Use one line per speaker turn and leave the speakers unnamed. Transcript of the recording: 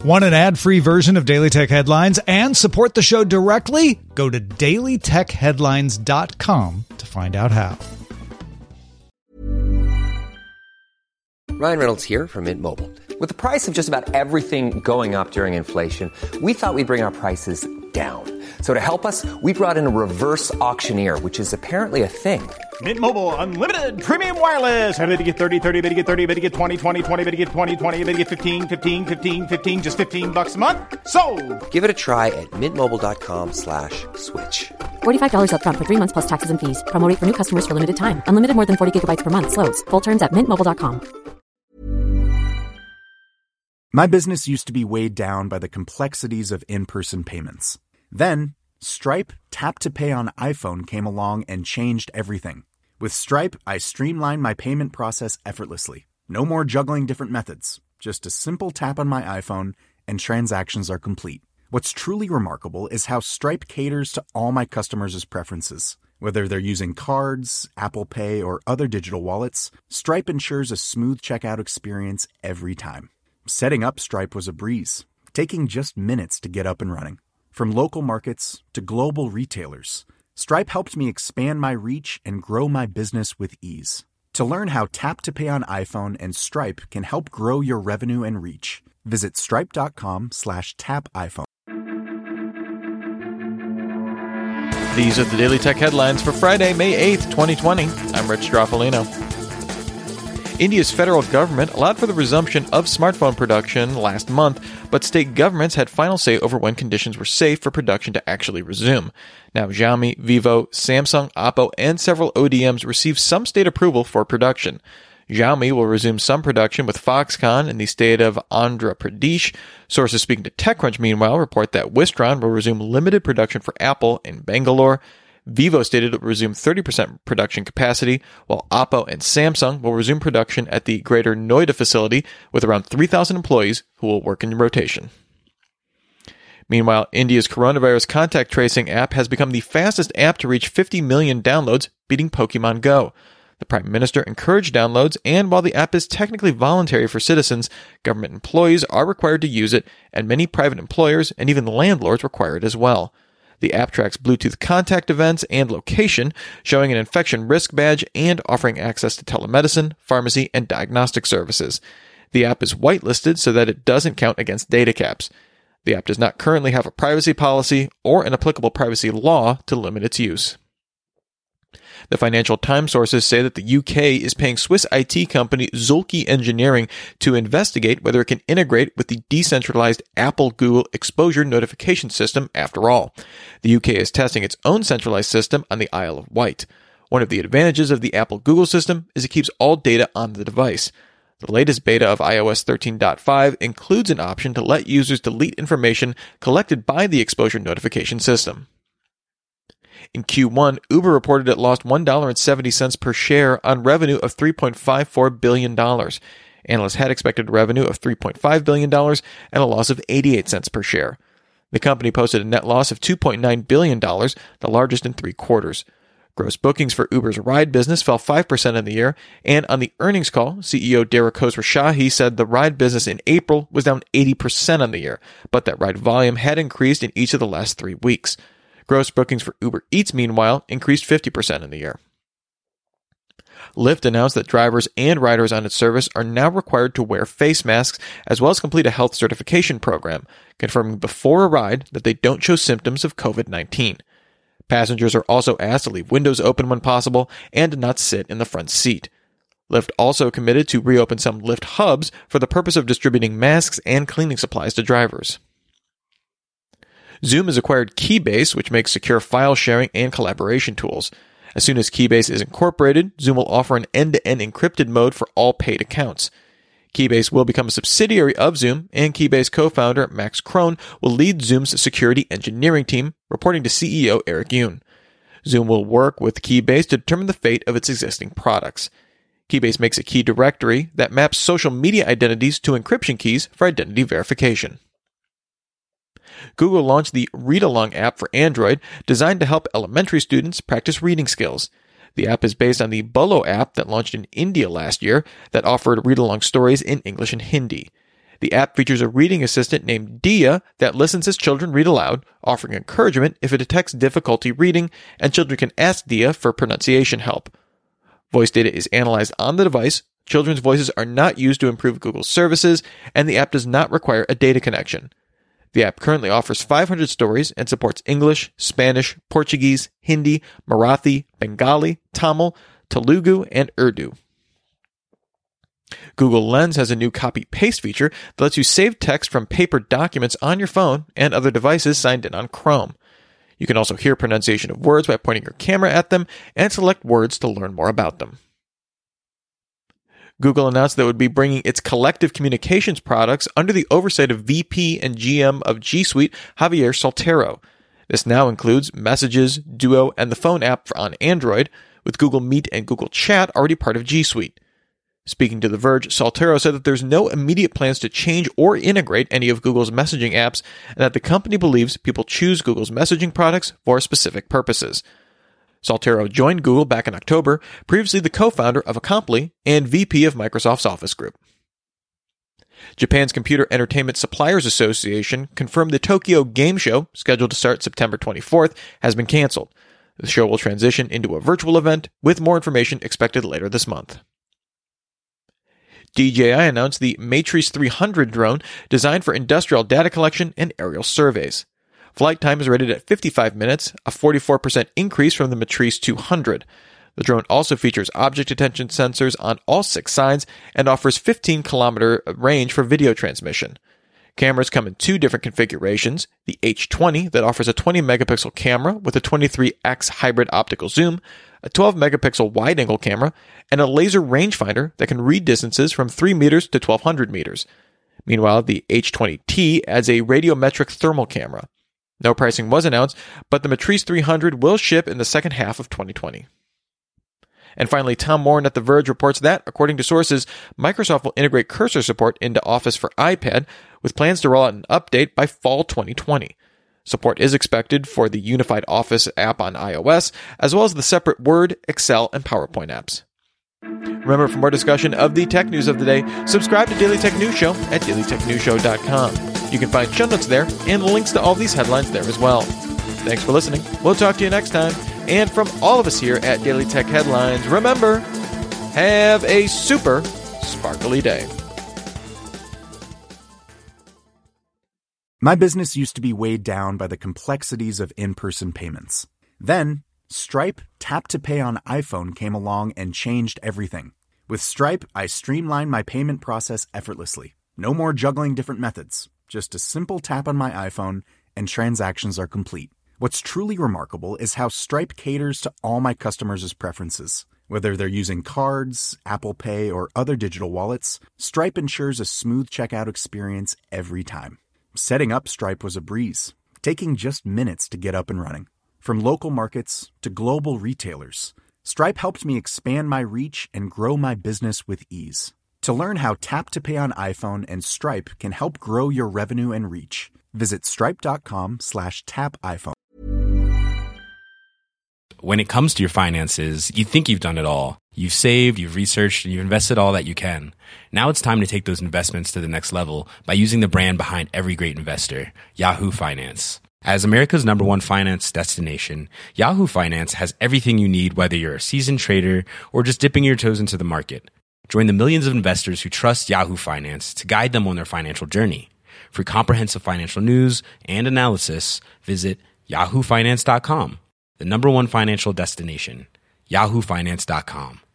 Want an ad-free version of Daily Tech Headlines and support the show directly? Go to dailytechheadlines.com to find out how.
Ryan Reynolds here from Mint Mobile. With the price of just about everything going up during inflation, we thought we'd bring our prices down. So to help us, we brought in a reverse auctioneer, which is apparently a thing.
Mint Mobile Unlimited Premium Wireless. How to get 30, 30, bit to get 30, bit to get 20, 20, 20, bit to get 20, 20, bit to get 15, 15, 15, 15, just $15 a month? Sold!
Give it a try at mintmobile.com/switch.
$45 up front for 3 months plus taxes and fees. Promo rate for new customers for limited time. Unlimited more than 40 gigabytes per month. Slows full terms at mintmobile.com.
My business used to be weighed down by the complexities of in-person payments. Then, Stripe Tap to Pay on iPhone came along and changed everything. With Stripe, I streamlined my payment process effortlessly. No more juggling different methods. Just a simple tap on my iPhone and transactions are complete. What's truly remarkable is how Stripe caters to all my customers' preferences. Whether they're using cards, Apple Pay, or other digital wallets, Stripe ensures a smooth checkout experience every time. Setting up Stripe was a breeze, taking just minutes to get up and running. From local markets to global retailers, Stripe helped me expand my reach and grow my business with ease. To learn how Tap to Pay on iPhone and Stripe can help grow your revenue and reach, visit stripe.com/tapiphone.
These are the Daily Tech Headlines for Friday, May 8th, 2020. I'm Rich Stroffolino. India's federal government allowed for the resumption of smartphone production last month, but state governments had final say over when conditions were safe for production to actually resume. Now, Xiaomi, Vivo, Samsung, Oppo, and several ODMs received some state approval for production. Xiaomi will resume some production with Foxconn in the state of Andhra Pradesh. Sources speaking to TechCrunch, meanwhile, report that Wistron will resume limited production for Apple in Bangalore. Vivo stated it will resume 30% production capacity, while Oppo and Samsung will resume production at the Greater Noida facility with around 3,000 employees who will work in rotation. Meanwhile, India's coronavirus contact tracing app has become the fastest app to reach 50 million downloads, beating Pokemon Go. The Prime Minister encouraged downloads, and while the app is technically voluntary for citizens, government employees are required to use it, and many private employers and even landlords require it as well. The app tracks Bluetooth contact events and location, showing an infection risk badge and offering access to telemedicine, pharmacy, and diagnostic services. The app is whitelisted so that it doesn't count against data caps. The app does not currently have a privacy policy or an applicable privacy law to limit its use. The Financial Times sources say that the UK is paying Swiss IT company Zulki Engineering to investigate whether it can integrate with the decentralized Apple-Google exposure notification system after all. The UK is testing its own centralized system on the Isle of Wight. One of the advantages of the Apple-Google system is it keeps all data on the device. The latest beta of iOS 13.5 includes an option to let users delete information collected by the exposure notification system. In Q1, Uber reported it lost $1.70 per share on revenue of $3.54 billion. Analysts had expected revenue of $3.5 billion and a loss of 88 cents per share. The company posted a net loss of $2.9 billion, the largest in 3 quarters. Gross bookings for Uber's ride business fell 5% in the year, and on the earnings call, CEO Derek Khosrowshahi said the ride business in April was down 80% on the year, but that ride volume had increased in each of the last 3 weeks. Gross bookings for Uber Eats, meanwhile, increased 50% in the year. Lyft announced that drivers and riders on its service are now required to wear face masks as well as complete a health certification program, confirming before a ride that they don't show symptoms of COVID-19. Passengers are also asked to leave windows open when possible and to not sit in the front seat. Lyft also committed to reopen some Lyft hubs for the purpose of distributing masks and cleaning supplies to drivers. Zoom has acquired Keybase, which makes secure file sharing and collaboration tools. As soon as Keybase is incorporated, Zoom will offer an end-to-end encrypted mode for all paid accounts. Keybase will become a subsidiary of Zoom, and Keybase co-founder Max Krohn will lead Zoom's security engineering team, reporting to CEO Eric Yuan. Zoom will work with Keybase to determine the fate of its existing products. Keybase makes a key directory that maps social media identities to encryption keys for identity verification. Google launched the Read Along app for Android, designed to help elementary students practice reading skills. The app is based on the Bolo app that launched in India last year that offered read-along stories in English and Hindi. The app features a reading assistant named Dia that listens as children read aloud, offering encouragement if it detects difficulty reading, and children can ask Dia for pronunciation help. Voice data is analyzed on the device, children's voices are not used to improve Google's services, and the app does not require a data connection. The app currently offers 500 stories and supports English, Spanish, Portuguese, Hindi, Marathi, Bengali, Tamil, Telugu, and Urdu. Google Lens has a new copy-paste feature that lets you save text from paper documents on your phone and other devices signed in on Chrome. You can also hear pronunciation of words by pointing your camera at them and select words to learn more about them. Google announced that it would be bringing its collective communications products under the oversight of VP and GM of G Suite, Javier Soltero. This now includes Messages, Duo, and the phone app on Android, with Google Meet and Google Chat already part of G Suite. Speaking to The Verge, Soltero said that there's no immediate plans to change or integrate any of Google's messaging apps, and that the company believes people choose Google's messaging products for specific purposes. Soltero joined Google back in October, previously the co-founder of Acompli and VP of Microsoft's Office Group. Japan's Computer Entertainment Suppliers Association confirmed the Tokyo Game Show, scheduled to start September 24th, has been canceled. The show will transition into a virtual event, with more information expected later this month. DJI announced the Matrice 300 drone designed for industrial data collection and aerial surveys. Flight time is rated at 55 minutes, a 44% increase from the Matrice 200. The drone also features object detection sensors on all 6 sides and offers 15-kilometer range for video transmission. Cameras come in 2 different configurations, the H20 that offers a 20-megapixel camera with a 23x hybrid optical zoom, a 12-megapixel wide-angle camera, and a laser rangefinder that can read distances from 3 meters to 1,200 meters. Meanwhile, the H20T adds a radiometric thermal camera. No pricing was announced, but the Matrice 300 will ship in the second half of 2020. And finally, Tom Warren at The Verge reports that, according to sources, Microsoft will integrate cursor support into Office for iPad, with plans to roll out an update by fall 2020. Support is expected for the unified Office app on iOS, as well as the separate Word, Excel, and PowerPoint apps. Remember, for more discussion of the tech news of the day, subscribe to Daily Tech News Show at dailytechnewsshow.com. You can find show notes there and links to all these headlines there as well. Thanks for listening. We'll talk to you next time. And from all of us here at Daily Tech Headlines, remember, have a super sparkly day.
My business used to be weighed down by the complexities of in-person payments. Then, Stripe Tap to Pay on iPhone came along and changed everything. With Stripe, I streamlined my payment process effortlessly. No more juggling different methods. Just a simple tap on my iPhone, and transactions are complete. What's truly remarkable is how Stripe caters to all my customers' preferences. Whether they're using cards, Apple Pay, or other digital wallets, Stripe ensures a smooth checkout experience every time. Setting up Stripe was a breeze, taking just minutes to get up and running. From local markets to global retailers, Stripe helped me expand my reach and grow my business with ease. To learn how Tap to Pay on iPhone and Stripe can help grow your revenue and reach, visit stripe.com/tapiphone.
When it comes to your finances, you think you've done it all. You've saved, you've researched, and you've invested all that you can. Now it's time to take those investments to the next level by using the brand behind every great investor, Yahoo Finance. As America's #1 finance destination, Yahoo Finance has everything you need, whether you're a seasoned trader or just dipping your toes into the market. Join the millions of investors who trust Yahoo Finance to guide them on their financial journey. For comprehensive financial news and analysis, visit yahoofinance.com. The #1 financial destination, yahoofinance.com.